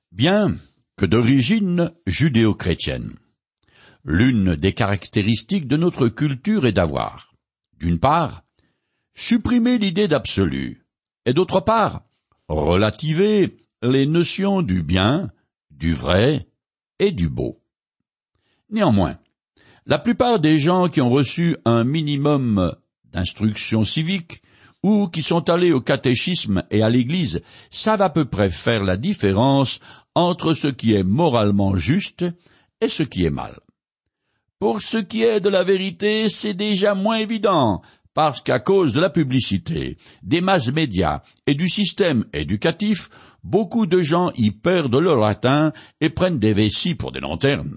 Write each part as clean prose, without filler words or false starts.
Bien que d'origine judéo-chrétienne, l'une des caractéristiques de notre culture est d'avoir, d'une part, supprimé l'idée d'absolu, et d'autre part, relativer les notions du bien, du vrai et du beau. Néanmoins, la plupart des gens qui ont reçu un minimum d'instruction civique ou qui sont allés au catéchisme et à l'église savent à peu près faire la différence entre ce qui est moralement juste et ce qui est mal. Pour ce qui est de la vérité, c'est déjà moins évident, parce qu'à cause de la publicité, des masses médias et du système éducatif, beaucoup de gens y perdent le latin et prennent des vessies pour des lanternes.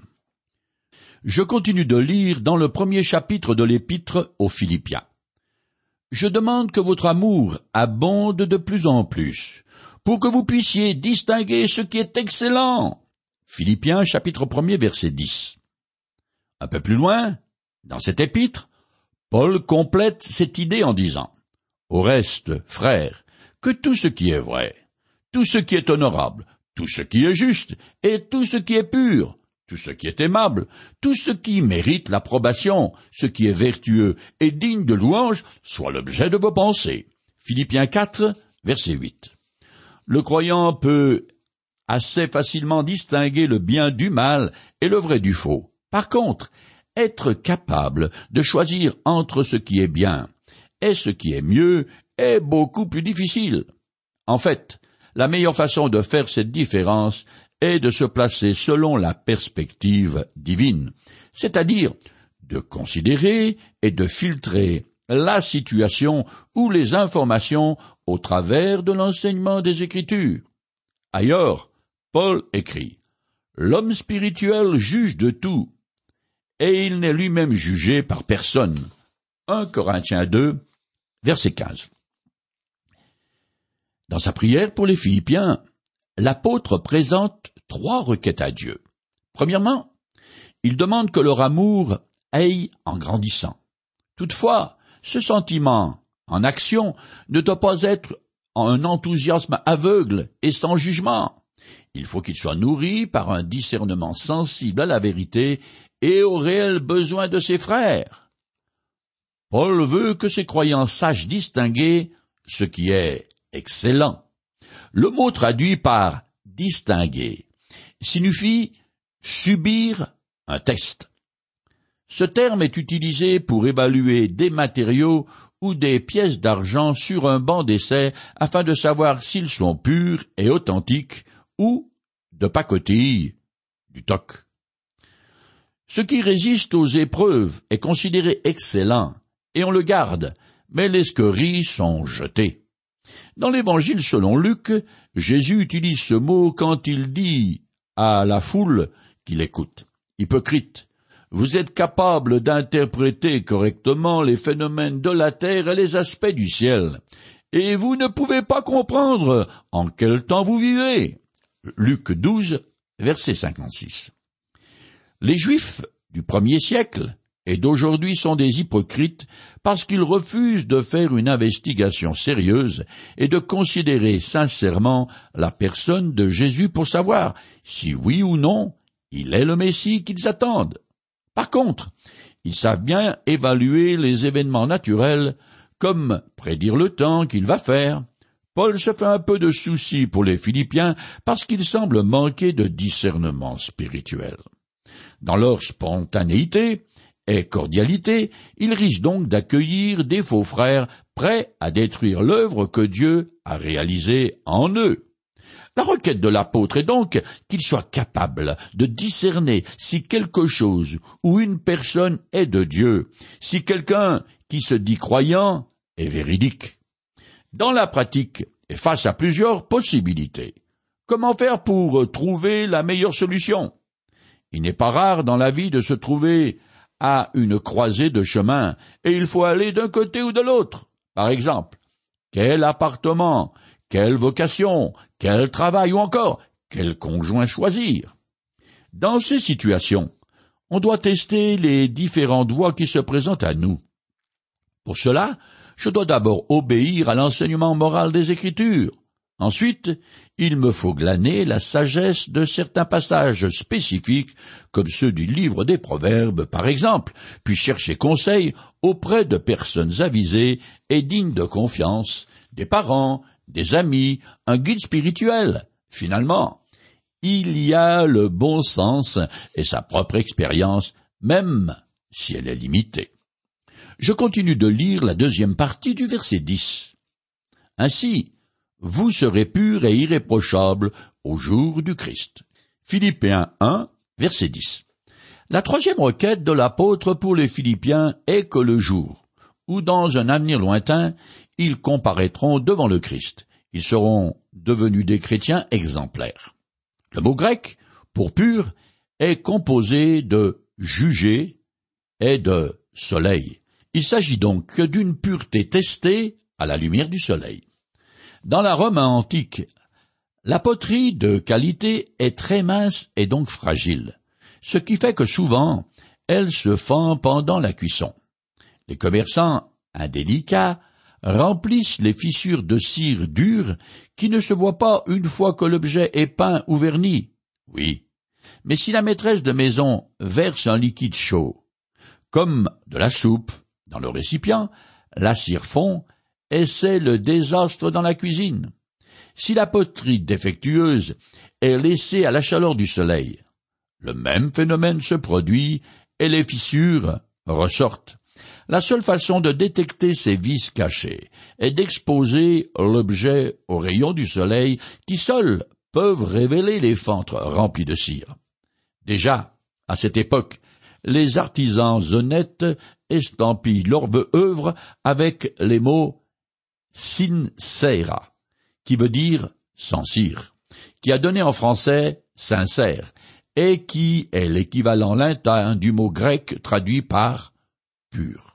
Je continue de lire dans le premier chapitre de l'Épître aux Philippiens. Je demande que votre amour abonde de plus en plus, pour que vous puissiez distinguer ce qui est excellent. Philippiens chapitre 1er verset 10. Un peu plus loin, dans cet épître, Paul complète cette idée en disant « Au reste, frères, que tout ce qui est vrai, tout ce qui est honorable, tout ce qui est juste, et tout ce qui est pur, tout ce qui est aimable, tout ce qui mérite l'approbation, ce qui est vertueux et digne de louange, soit l'objet de vos pensées. » Philippiens 4, verset 8. Le croyant peut assez facilement distinguer le bien du mal et le vrai du faux. Par contre, être capable de choisir entre ce qui est bien et ce qui est mieux est beaucoup plus difficile. En fait, la meilleure façon de faire cette différence est de se placer selon la perspective divine, c'est-à-dire de considérer et de filtrer la situation ou les informations au travers de l'enseignement des Écritures. Ailleurs, Paul écrit « L'homme spirituel juge de tout, et il n'est lui-même jugé par personne. » 1 Corinthiens 2, verset 15. Dans sa prière pour les Philippiens, l'apôtre présente 3 requêtes à Dieu. Premièrement, il demande que leur amour aille en grandissant. Toutefois, ce sentiment en action ne doit pas être un enthousiasme aveugle et sans jugement. Il faut qu'il soit nourri par un discernement sensible à la vérité et aux réels besoins de ses frères. Paul veut que ses croyants sachent distinguer ce qui est excellent. Le mot traduit par « distinguer » signifie subir un test. Ce terme est utilisé pour évaluer des matériaux ou des pièces d'argent sur un banc d'essai afin de savoir s'ils sont purs et authentiques ou de pacotille, du toc. Ce qui résiste aux épreuves est considéré excellent, et on le garde, mais les scories sont jetées. Dans l'Évangile selon Luc, Jésus utilise ce mot quand il dit à la foule qui l'écoute. « Hypocrite, vous êtes capable d'interpréter correctement les phénomènes de la terre et les aspects du ciel, et vous ne pouvez pas comprendre en quel temps vous vivez. » Luc 12, verset 56. Les Juifs du 1er siècle et d'aujourd'hui sont des hypocrites parce qu'ils refusent de faire une investigation sérieuse et de considérer sincèrement la personne de Jésus pour savoir si oui ou non il est le Messie qu'ils attendent. Par contre, ils savent bien évaluer les événements naturels comme prédire le temps qu'il va faire. Paul se fait un peu de soucis pour les Philippiens parce qu'ils semblent manquer de discernement spirituel. Dans leur spontanéité et cordialité, ils risquent donc d'accueillir des faux frères prêts à détruire l'œuvre que Dieu a réalisée en eux. La requête de l'apôtre est donc qu'il soit capable de discerner si quelque chose ou une personne est de Dieu, si quelqu'un qui se dit croyant est véridique. Dans la pratique, et face à plusieurs possibilités, comment faire pour trouver la meilleure solution? Il n'est pas rare dans la vie de se trouver à une croisée de chemin, et il faut aller d'un côté ou de l'autre. Par exemple, quel appartement, quelle vocation, quel travail ou encore quel conjoint choisir? Dans ces situations, on doit tester les différentes voies qui se présentent à nous. Pour cela, je dois d'abord obéir à l'enseignement moral des Écritures. Ensuite, il me faut glaner la sagesse de certains passages spécifiques, comme ceux du livre des Proverbes, par exemple, puis chercher conseil auprès de personnes avisées et dignes de confiance, des parents, des amis, un guide spirituel. Finalement, il y a le bon sens et sa propre expérience, même si elle est limitée. Je continue de lire la deuxième partie du verset 10. Ainsi, vous serez purs et irréprochables au jour du Christ. Philippiens 1, verset 10. La troisième requête de l'apôtre pour les Philippiens est que le jour où, dans un avenir lointain, ils comparaîtront devant le Christ, ils seront devenus des chrétiens exemplaires. Le mot grec, pour pur, est composé de juger et de soleil. Il s'agit donc d'une pureté testée à la lumière du soleil. Dans la Rome antique, la poterie de qualité est très mince et donc fragile, ce qui fait que souvent, elle se fend pendant la cuisson. Les commerçants indélicats remplissent les fissures de cire dure qui ne se voient pas une fois que l'objet est peint ou verni. Oui, mais si la maîtresse de maison verse un liquide chaud, comme de la soupe, dans le récipient, la cire fond, et c'est le désastre dans la cuisine. Si la poterie défectueuse est laissée à la chaleur du soleil, le même phénomène se produit et les fissures ressortent. La seule façon de détecter ces vices cachés est d'exposer l'objet aux rayons du soleil qui seuls peuvent révéler les fentes remplies de cire. Déjà, à cette époque, les artisans honnêtes estampillent leur œuvre avec les mots sincera, qui veut dire sans cire, qui a donné en français sincère, et qui est l'équivalent latin du mot grec traduit par pur.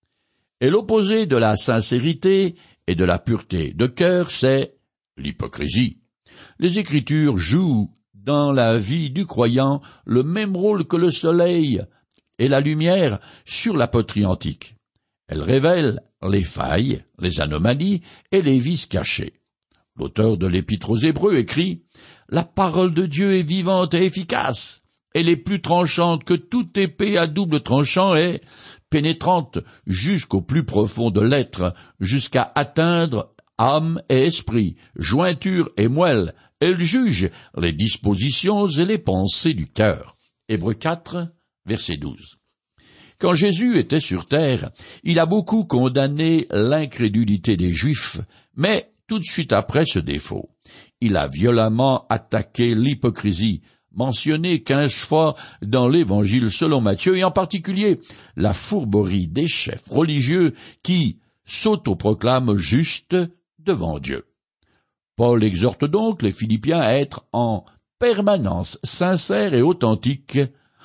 Et l'opposé de la sincérité et de la pureté de cœur, c'est l'hypocrisie. Les Écritures jouent dans la vie du croyant le même rôle que le soleil et la lumière sur la poterie antique. Elles révèlent les failles, les anomalies et les vices cachés. L'auteur de l'Épître aux Hébreux écrit « La parole de Dieu est vivante et efficace. Elle est plus tranchante que toute épée à double tranchant et pénétrante jusqu'au plus profond de l'être, jusqu'à atteindre âme et esprit, jointure et moelle. Elle juge les dispositions et les pensées du cœur. » Hébreux 4, verset 12. Quand Jésus était sur terre, il a beaucoup condamné l'incrédulité des Juifs, mais tout de suite après ce défaut, il a violemment attaqué l'hypocrisie, mentionnée 15 fois dans l'Évangile selon Matthieu, et en particulier la fourberie des chefs religieux qui s'autoproclament justes devant Dieu. Paul exhorte donc les Philippiens à être en permanence sincères et authentiques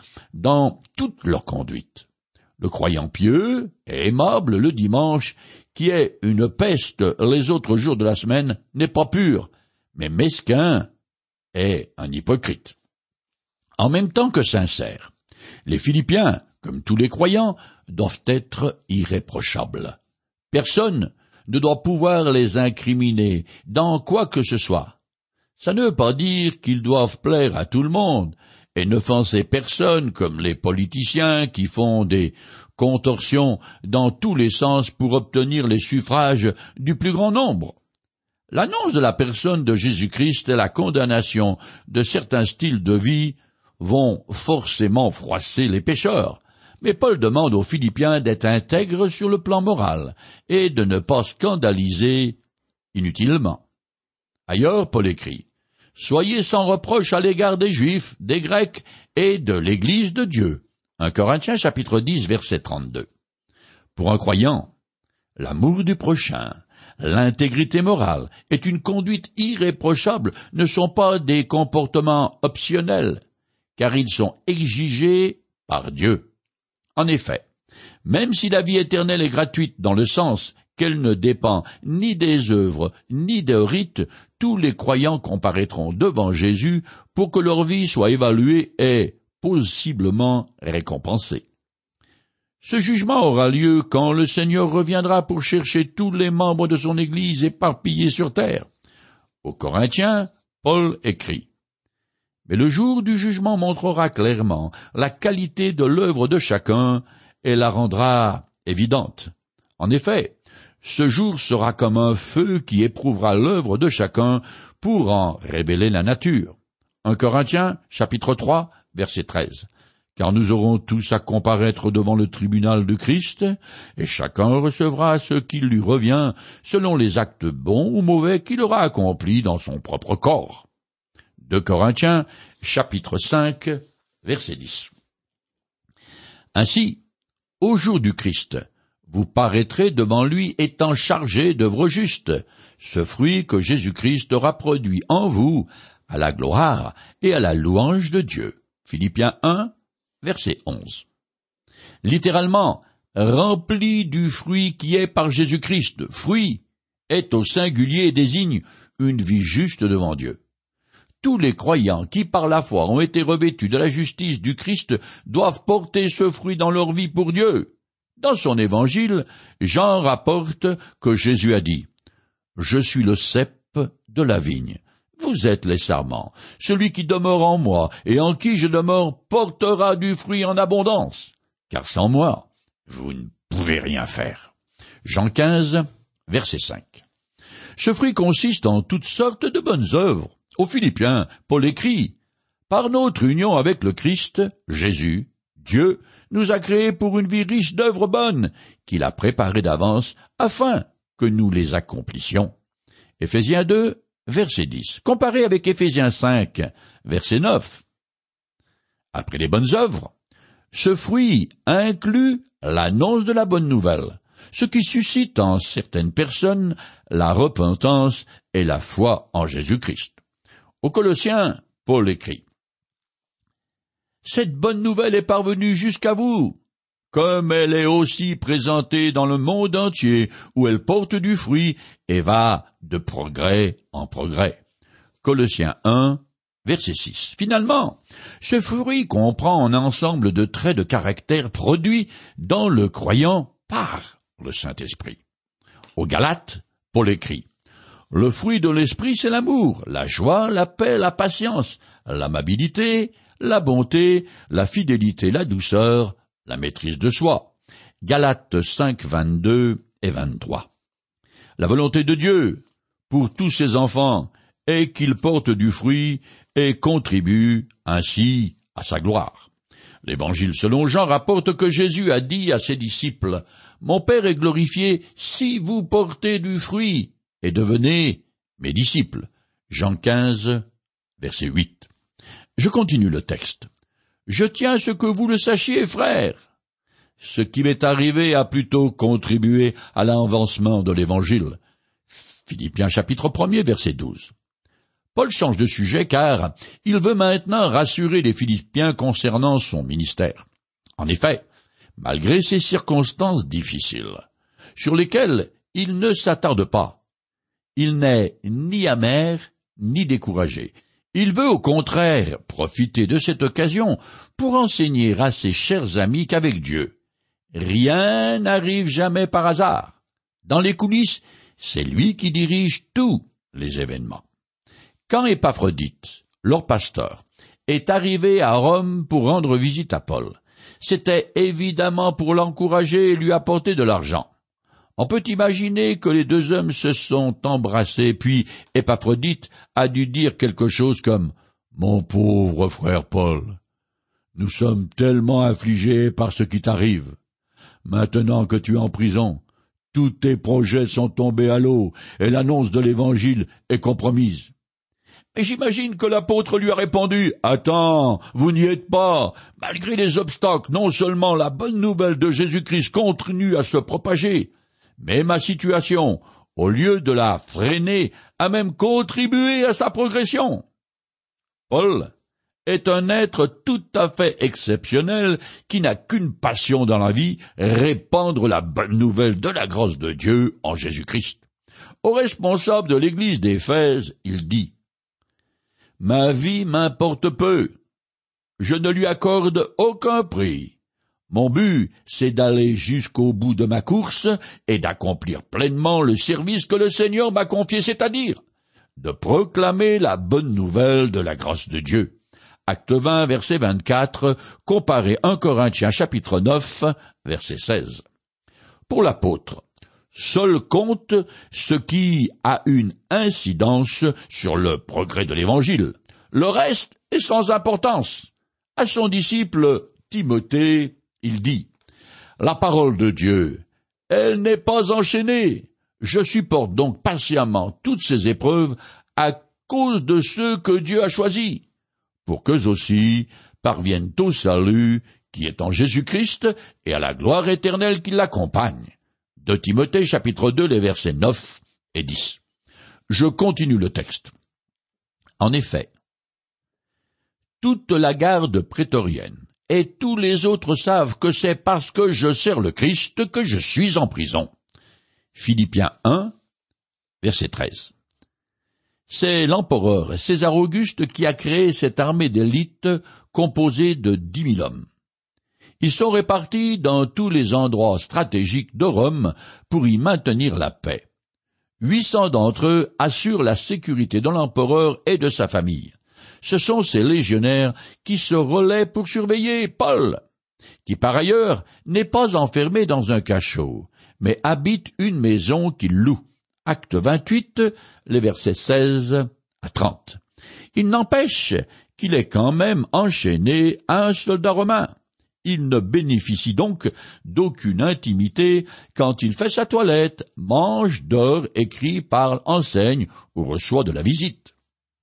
dans toute leur conduite. Le croyant pieux et aimable le dimanche, qui est une peste les autres jours de la semaine, n'est pas pur, mais mesquin et un hypocrite. En même temps que sincères, les Philippiens, comme tous les croyants, doivent être irréprochables. Personne ne doit pouvoir les incriminer dans quoi que ce soit. Ça ne veut pas dire qu'ils doivent plaire à tout le monde, et n'offenser personne comme les politiciens qui font des contorsions dans tous les sens pour obtenir les suffrages du plus grand nombre. L'annonce de la personne de Jésus-Christ et la condamnation de certains styles de vie vont forcément froisser les pécheurs, mais Paul demande aux Philippiens d'être intègres sur le plan moral et de ne pas scandaliser inutilement. Ailleurs, Paul écrit « Soyez sans reproche à l'égard des Juifs, des Grecs et de l'Église de Dieu. » 1 Corinthiens chapitre 10 verset 32. Pour un croyant, l'amour du prochain, l'intégrité morale et une conduite irréprochable ne sont pas des comportements optionnels, car ils sont exigés par Dieu. En effet, même si la vie éternelle est gratuite dans le sens qu'elle ne dépend ni des œuvres ni des rites, tous les croyants comparaîtront devant Jésus pour que leur vie soit évaluée et possiblement récompensée. Ce jugement aura lieu quand le Seigneur reviendra pour chercher tous les membres de son Église éparpillés sur terre. Aux Corinthiens, Paul écrit: Mais le jour du jugement montrera clairement la qualité de l'œuvre de chacun et la rendra évidente. En effet, ce jour sera comme un feu qui éprouvera l'œuvre de chacun pour en révéler la nature. 1 Corinthiens, chapitre 3, verset 13. Car nous aurons tous à comparaître devant le tribunal de Christ, et chacun recevra ce qui lui revient selon les actes bons ou mauvais qu'il aura accomplis dans son propre corps. 2 Corinthiens, chapitre 5, verset 10. Ainsi, au jour du Christ, vous paraîtrez devant lui étant chargés d'œuvres justes, ce fruit que Jésus-Christ aura produit en vous, à la gloire et à la louange de Dieu. Philippiens 1, verset 11. Littéralement, rempli du fruit qui est par Jésus-Christ. Fruit est au singulier et désigne une vie juste devant Dieu. Tous les croyants qui par la foi ont été revêtus de la justice du Christ doivent porter ce fruit dans leur vie pour Dieu. Dans son évangile, Jean rapporte que Jésus a dit: « Je suis le cep de la vigne. Vous êtes les sarments. Celui qui demeure en moi et en qui je demeure portera du fruit en abondance. Car sans moi, vous ne pouvez rien faire. » Jean 15, verset 5. Ce fruit consiste en toutes sortes de bonnes œuvres. Aux Philippiens, Paul écrit: « Par notre union avec le Christ, Jésus, Dieu nous a créés pour une vie riche d'œuvres bonnes, qu'il a préparées d'avance afin que nous les accomplissions. » Éphésiens 2, verset 10. Comparé avec Éphésiens 5, verset 9. Après les bonnes œuvres, ce fruit inclut l'annonce de la bonne nouvelle, ce qui suscite en certaines personnes la repentance et la foi en Jésus-Christ. Aux Colossiens, Paul écrit: « Cette bonne nouvelle est parvenue jusqu'à vous, comme elle est aussi présentée dans le monde entier, où elle porte du fruit et va de progrès en progrès. » Colossiens 1, verset 6. Finalement, ce fruit comprend un ensemble de traits de caractère produits dans le croyant par le Saint-Esprit. Aux Galates, Paul écrit: « Le fruit de l'esprit, c'est l'amour, la joie, la paix, la patience, l'amabilité, la bonté, la fidélité, la douceur, la maîtrise de soi. » Galates 5, 22 et 23. La volonté de Dieu pour tous ses enfants est qu'ils portent du fruit et contribuent ainsi à sa gloire. L'Évangile selon Jean rapporte que Jésus a dit à ses disciples: « Mon Père est glorifié si vous portez du fruit et devenez mes disciples. » Jean 15, verset 8. Je continue le texte. « Je tiens à ce que vous le sachiez, frères. Ce qui m'est arrivé a plutôt contribué à l'avancement de l'Évangile. » Philippiens chapitre 1er, verset 12. Paul change de sujet car il veut maintenant rassurer les Philippiens concernant son ministère. En effet, malgré ces circonstances difficiles, sur lesquelles il ne s'attarde pas, il n'est ni amer ni découragé. Il veut au contraire profiter de cette occasion pour enseigner à ses chers amis qu'avec Dieu, rien n'arrive jamais par hasard. Dans les coulisses, c'est lui qui dirige tous les événements. Quand Épaphrodite, leur pasteur, est arrivé à Rome pour rendre visite à Paul, c'était évidemment pour l'encourager et lui apporter de l'argent. On peut imaginer que les deux hommes se sont embrassés, puis Épaphrodite a dû dire quelque chose comme « Mon pauvre frère Paul, nous sommes tellement affligés par ce qui t'arrive. Maintenant que tu es en prison, tous tes projets sont tombés à l'eau et l'annonce de l'Évangile est compromise. » Et j'imagine que l'apôtre lui a répondu: « Attends, vous n'y êtes pas. Malgré les obstacles, non seulement la bonne nouvelle de Jésus-Christ continue à se propager, mais ma situation, au lieu de la freiner, a même contribué à sa progression. » Paul est un être tout à fait exceptionnel qui n'a qu'une passion dans la vie, répandre la bonne nouvelle de la grâce de Dieu en Jésus-Christ. Au responsable de l'église d'Éphèse, il dit: « Ma vie m'importe peu. Je ne lui accorde aucun prix. Mon but, c'est d'aller jusqu'au bout de ma course et d'accomplir pleinement le service que le Seigneur m'a confié, c'est-à-dire de proclamer la bonne nouvelle de la grâce de Dieu. Acte 20, verset 24, comparé 1 Corinthiens chapitre 9, verset 16. Pour l'apôtre, seul compte ce qui a une incidence sur le progrès de l'Évangile. Le reste est sans importance. À son disciple Timothée, il dit « La parole de Dieu, elle n'est pas enchaînée. Je supporte donc patiemment toutes ces épreuves à cause de ceux que Dieu a choisis, pour qu'eux aussi parviennent au salut qui est en Jésus-Christ et à la gloire éternelle qui l'accompagne. » De Timothée chapitre 2, les versets 9 et 10. Je continue le texte. En effet, toute la garde prétorienne et tous les autres savent que c'est parce que je sers le Christ que je suis en prison. Philippiens 1, verset 13. C'est l'empereur César Auguste qui a créé cette armée d'élite composée de 10 000 hommes. Ils sont répartis dans tous les endroits stratégiques de Rome pour y maintenir la paix. 800 d'entre eux assurent la sécurité de l'empereur et de sa famille. Ce sont ces légionnaires qui se relaient pour surveiller Paul, qui par ailleurs n'est pas enfermé dans un cachot, mais habite une maison qu'il loue. Acte 28, les versets 16 à 30. Il n'empêche qu'il est quand même enchaîné à un soldat romain. Il ne bénéficie donc d'aucune intimité quand il fait sa toilette, mange, dort, écrit, parle, enseigne ou reçoit de la visite.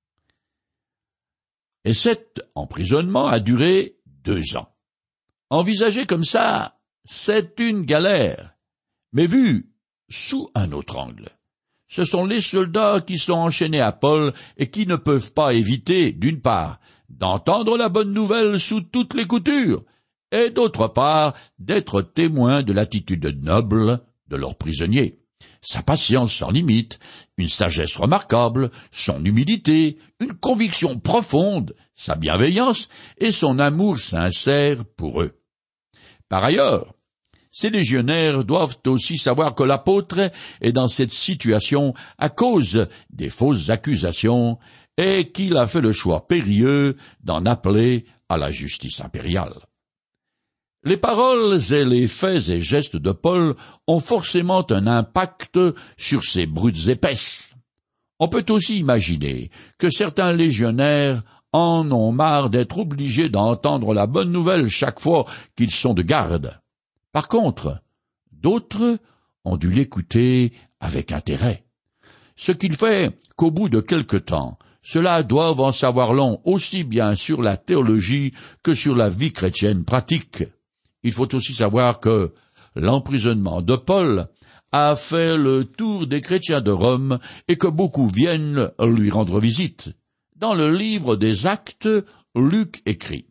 Et cet emprisonnement a duré 2 ans. Envisagé comme ça, c'est une galère, mais vu sous un autre angle. Ce sont les soldats qui sont enchaînés à Paul et qui ne peuvent pas éviter, d'une part, d'entendre la bonne nouvelle sous toutes les coutures, et d'autre part, d'être témoins de l'attitude noble de leur prisonnier. Sa patience sans limite, une sagesse remarquable, son humilité, une conviction profonde, sa bienveillance et son amour sincère pour eux. Par ailleurs, ces légionnaires doivent aussi savoir que l'apôtre est dans cette situation à cause des fausses accusations et qu'il a fait le choix périlleux d'en appeler à la justice impériale. Les paroles et les faits et gestes de Paul ont forcément un impact sur ces brutes épaisses. On peut aussi imaginer que certains légionnaires en ont marre d'être obligés d'entendre la bonne nouvelle chaque fois qu'ils sont de garde. Par contre, d'autres ont dû l'écouter avec intérêt. Ce qu'il fait qu'au bout de quelque temps, ceux-là doivent en savoir long aussi bien sur la théologie que sur la vie chrétienne pratique. Il faut aussi savoir que l'emprisonnement de Paul a fait le tour des chrétiens de Rome et que beaucoup viennent lui rendre visite. Dans le livre des Actes, Luc écrit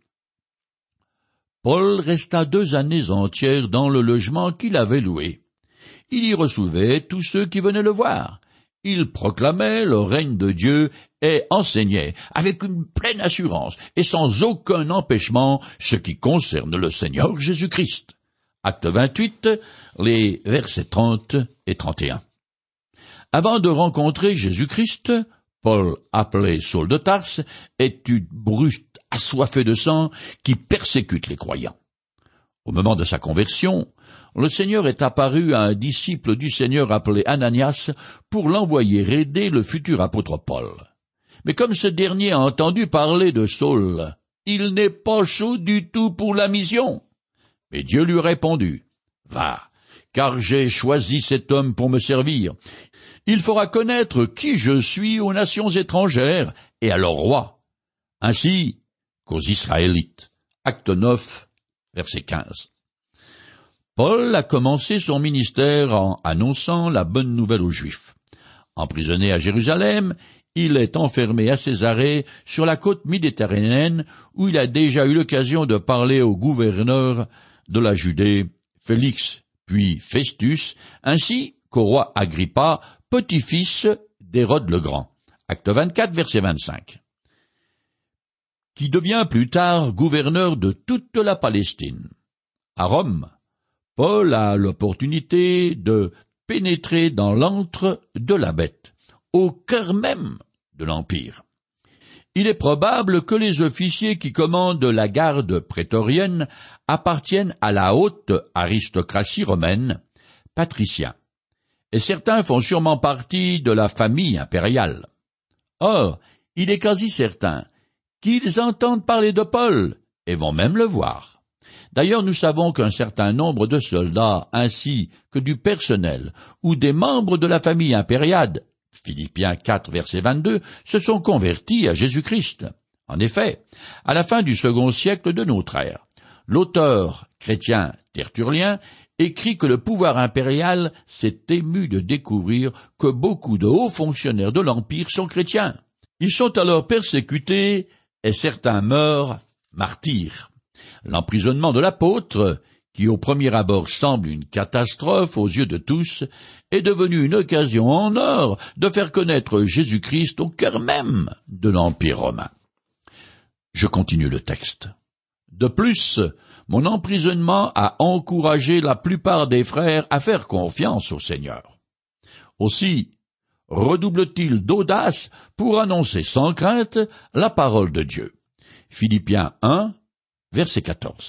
« Paul resta 2 années entières dans le logement qu'il avait loué. Il y recevait tous ceux qui venaient le voir. Il proclamait le règne de Dieu et enseignait avec une pleine assurance et sans aucun empêchement ce qui concerne le Seigneur Jésus-Christ. » Acte 28, les versets 30 et 31. Avant de rencontrer Jésus-Christ, Paul, appelé Saul de Tarse, est une brute assoiffée de sang qui persécute les croyants. Au moment de sa conversion, le Seigneur est apparu à un disciple du Seigneur appelé Ananias pour l'envoyer aider le futur apôtre Paul. Mais comme ce dernier a entendu parler de Saul, il n'est pas chaud du tout pour la mission. Mais Dieu lui a répondu, « Va, car j'ai choisi cet homme pour me servir. Il fera connaître qui je suis aux nations étrangères et à leurs rois, ainsi qu'aux Israélites. » Acte 9, verset 15. Paul a commencé son ministère en annonçant la bonne nouvelle aux Juifs. Emprisonné à Jérusalem, il est enfermé à Césarée sur la côte méditerranéenne où il a déjà eu l'occasion de parler au gouverneur de la Judée, Félix, puis Festus, ainsi qu'au roi Agrippa, petit-fils d'Hérode le Grand. Acte 24, verset 25. Qui devient plus tard gouverneur de toute la Palestine. À Rome, Paul a l'opportunité de pénétrer dans l'antre de la bête, au cœur même de l'Empire. Il est probable que les officiers qui commandent la garde prétorienne appartiennent à la haute aristocratie romaine, patriciens, et certains font sûrement partie de la famille impériale. Or, il est quasi certain qu'ils entendent parler de Paul et vont même le voir. D'ailleurs, nous savons qu'un certain nombre de soldats ainsi que du personnel ou des membres de la famille impériale, Philippiens 4, verset 22, se sont convertis à Jésus-Christ. En effet, à la fin du second siècle de notre ère, l'auteur chrétien Tertullien écrit que le pouvoir impérial s'est ému de découvrir que beaucoup de hauts fonctionnaires de l'Empire sont chrétiens. Ils sont alors persécutés et certains meurent martyrs. L'emprisonnement de l'apôtre, qui au premier abord semble une catastrophe aux yeux de tous, est devenu une occasion en or de faire connaître Jésus-Christ au cœur même de l'Empire romain. Je continue le texte. De plus, mon emprisonnement a encouragé la plupart des frères à faire confiance au Seigneur. Aussi, redouble-t-il d'audace pour annoncer sans crainte la parole de Dieu. Philippiens 1, verset 14.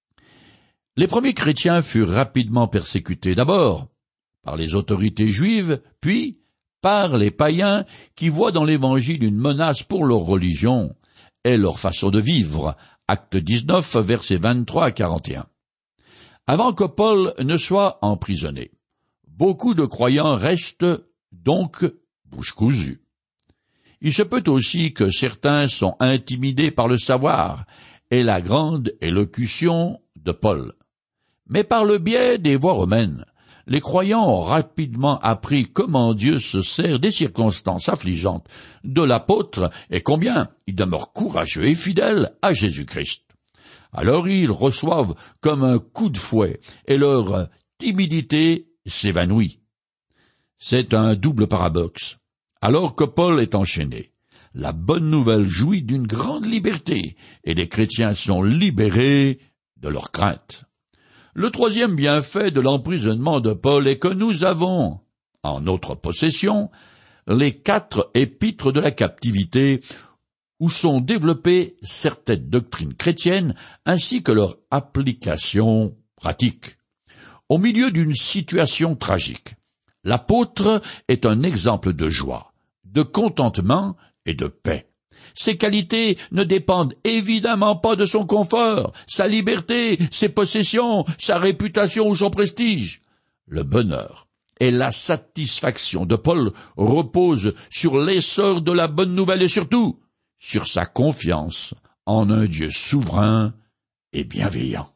Les premiers chrétiens furent rapidement persécutés, d'abord par les autorités juives, puis par les païens qui voient dans l'Évangile une menace pour leur religion et leur façon de vivre. Acte 19, versets 23 à 41. Avant que Paul ne soit emprisonné, beaucoup de croyants restent donc bouche cousue. Il se peut aussi que certains sont intimidés par le savoir et la grande élocution de Paul. Mais par le biais des voies romaines, les croyants ont rapidement appris comment Dieu se sert des circonstances affligeantes de l'apôtre et combien il demeure courageux et fidèle à Jésus-Christ. Alors ils reçoivent comme un coup de fouet et leur timidité s'évanouit. C'est un double paradoxe. Alors que Paul est enchaîné, la bonne nouvelle jouit d'une grande liberté et les chrétiens sont libérés de leurs craintes. Le troisième bienfait de l'emprisonnement de Paul est que nous avons, en notre possession, les 4 épîtres de la captivité où sont développées certaines doctrines chrétiennes ainsi que leur application pratique. Au milieu d'une situation tragique, l'apôtre est un exemple de joie, de contentement et de paix. Ses qualités ne dépendent évidemment pas de son confort, sa liberté, ses possessions, sa réputation ou son prestige. Le bonheur et la satisfaction de Paul reposent sur l'essor de la bonne nouvelle et surtout sur sa confiance en un Dieu souverain et bienveillant.